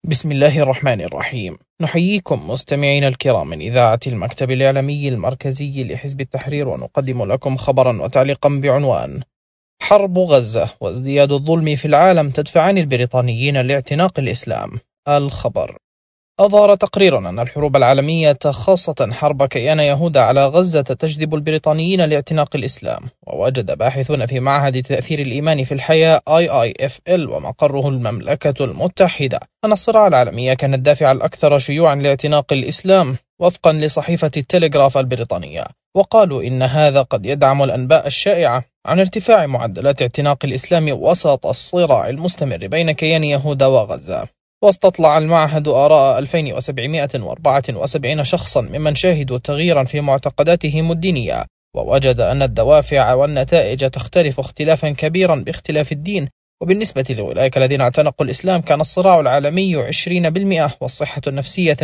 بسم الله الرحمن الرحيم. نحييكم مستمعين الكرام من إذاعة المكتب الإعلامي المركزي لحزب التحرير، ونقدم لكم خبرا وتعليقا بعنوان: حرب غزة وازدياد الظلم في العالم تدفعان البريطانيين لاعتناق الإسلام. الخبر: أظهر تقرير أن الحروب العالمية خاصة حرب كيان يهوذا على غزة تجذب البريطانيين لاعتناق الإسلام. ووجد باحثون في معهد تأثير الإيمان في الحياة IIFL ومقره المملكة المتحدة أن الصراع العالمي كان الدافع الأكثر شيوعا لاعتناق الإسلام وفقا لصحيفة التلغراف البريطانية. وقالوا إن هذا قد يدعم الأنباء الشائعة عن ارتفاع معدلات اعتناق الإسلام وسط الصراع المستمر بين كيان يهوذا وغزة. واستطلع المعهد آراء 2774 شخصا ممن شاهدوا تغييرا في معتقداتهم الدينية، ووجد أن الدوافع والنتائج تختلف اختلافا كبيرا باختلاف الدين. وبالنسبة لأولئك الذين اعتنقوا الإسلام كان الصراع العالمي 20%، والصحة النفسية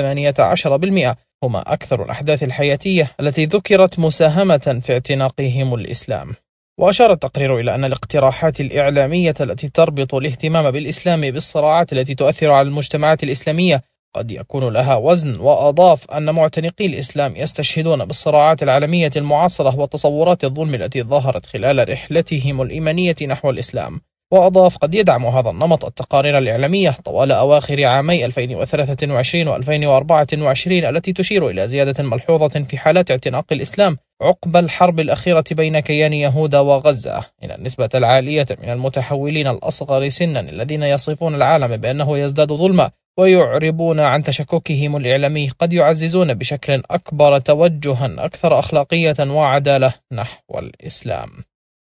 18%، هما أكثر الأحداث الحياتية التي ذكرت مساهمة في اعتناقهم الإسلام. وأشار التقرير إلى أن الاقتراحات الإعلامية التي تربط الاهتمام بالإسلام بالصراعات التي تؤثر على المجتمعات الإسلامية قد يكون لها وزن، وأضاف أن معتنقي الإسلام يستشهدون بالصراعات العالمية المعاصرة وتصورات الظلم التي ظهرت خلال رحلتهم الإيمانية نحو الإسلام. وأضاف: قد يدعم هذا النمط التقارير الإعلامية طوال أواخر عامي 2023 و2024 التي تشير إلى زيادة ملحوظة في حالات اعتناق الإسلام عقب الحرب الأخيرة بين كيان يهوذا وغزة، إن النسبة العالية من المتحولين الأصغر سنا الذين يصفون العالم بأنه يزداد ظلما ويعربون عن تشككهم الإعلامي قد يعززون بشكل أكبر توجها أكثر أخلاقية وعدالة نحو الإسلام.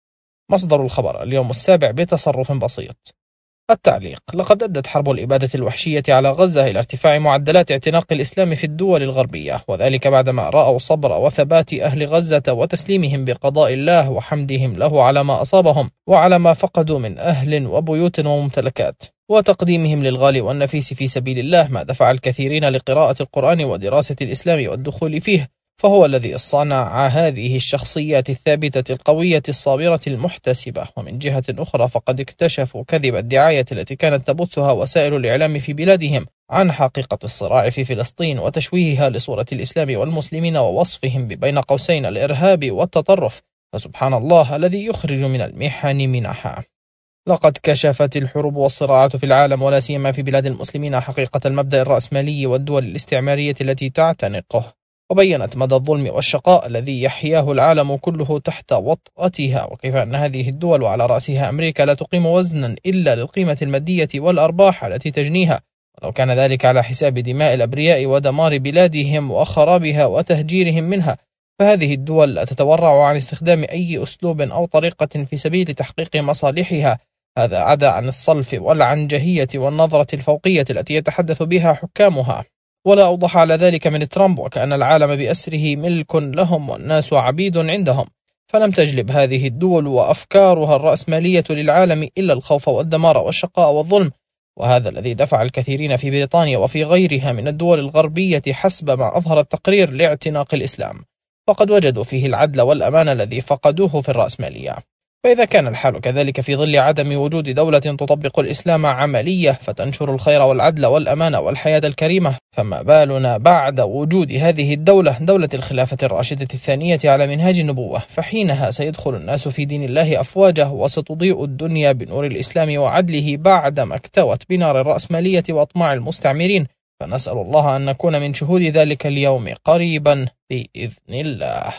مصدر الخبر: اليوم السابع بتصرف بسيط. التعليق: لقد أدت حرب الإبادة الوحشية على غزة إلى ارتفاع معدلات اعتناق الإسلام في الدول الغربية، وذلك بعدما رأوا صبر وثبات أهل غزة وتسليمهم بقضاء الله وحمدهم له على ما أصابهم وعلى ما فقدوا من أهل وبيوت وممتلكات، وتقديمهم للغالي والنفيس في سبيل الله، ما دفع الكثيرين لقراءة القرآن ودراسة الإسلام والدخول فيه. فهو الذي صنع هذه الشخصيات الثابتة القوية الصابرة المحتسبة. ومن جهة أخرى فقد اكتشفوا كذب الدعاية التي كانت تبثها وسائل الإعلام في بلادهم عن حقيقة الصراع في فلسطين وتشويهها لصورة الإسلام والمسلمين ووصفهم بين قوسين الإرهاب والتطرف. فسبحان الله الذي يخرج من المحن منحا. لقد كشفت الحروب والصراعات في العالم ولا سيما في بلاد المسلمين حقيقة المبدأ الرأسمالي والدول الاستعمارية التي تعتنقه، وبينت مدى الظلم والشقاء الذي يحياه العالم كله تحت وطأتها، وكيف أن هذه الدول وعلى رأسها أمريكا لا تقيم وزنا إلا للقيمة المادية والأرباح التي تجنيها، ولو كان ذلك على حساب دماء الأبرياء ودمار بلادهم وخرابها وتهجيرهم منها، فهذه الدول لا تتورع عن استخدام أي أسلوب أو طريقة في سبيل تحقيق مصالحها. هذا عدا عن الصلف والعنجهية والنظرة الفوقية التي يتحدث بها حكامها. ولا أوضح على ذلك من ترامب، وكأن العالم بأسره ملك لهم والناس عبيد عندهم. فلم تجلب هذه الدول وأفكارها الرأسمالية للعالم إلا الخوف والدمار والشقاء والظلم، وهذا الذي دفع الكثيرين في بريطانيا وفي غيرها من الدول الغربية حسب ما أظهر التقرير لاعتناق الإسلام، فقد وجدوا فيه العدل والأمان الذي فقدوه في الرأسمالية. فإذا كان الحال كذلك في ظل عدم وجود دولة تطبق الإسلام عملية فتنشر الخير والعدل والأمان والحياة الكريمة، فما بالنا بعد وجود هذه الدولة، دولة الخلافة الراشدة الثانية على منهاج النبوة؟ فحينها سيدخل الناس في دين الله أفواجه، وستضيء الدنيا بنور الإسلام وعدله بعدما اكتوت بنار الرأسمالية وأطماع المستعمرين. فنسأل الله أن نكون من شهود ذلك اليوم قريبا بإذن الله.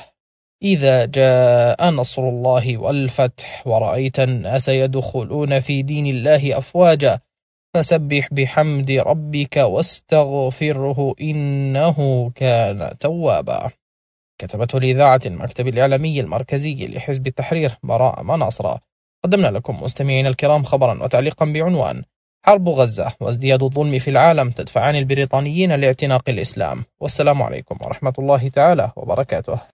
إذا جاء نصر الله والفتح ورأيت الناس يدخلون في دين الله أفواجا فسبح بحمد ربك واستغفره إنه كان توابا. كتبته لإذاعة المكتب الإعلامي المركزي لحزب التحرير براء مناصرة. قدمنا لكم مستمعين الكرام خبرا وتعليقا بعنوان: حرب غزة وازدياد الظلم في العالم تدفعان البريطانيين لاعتناق الإسلام. والسلام عليكم ورحمة الله تعالى وبركاته.